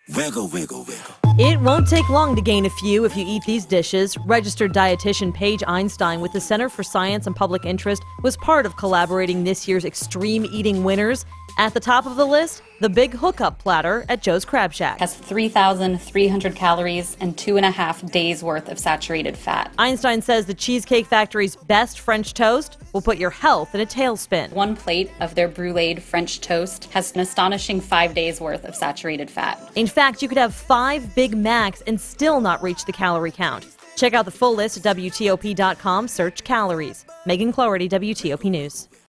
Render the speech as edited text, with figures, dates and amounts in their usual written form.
Wiggle, wiggle, wiggle. It won't take long to gain a few if you eat these dishes. Registered dietitian Paige Einstein with the Center for Science and Public Interest was part of collaborating this year's extreme eating winners. At the top of the list, the Big Hookup Platter at Joe's Crab Shack. Has 3,300 calories and 2.5 days worth of saturated fat. Einstein says the Cheesecake Factory's best French toast will put your health in a tailspin. One plate of their bruleed French toast has an astonishing 5 days worth of saturated fat. In fact, you could have 5 Big Macs and still not reach the calorie count. Check out the full list at WTOP.com, search calories. Megan Cloherty, WTOP News.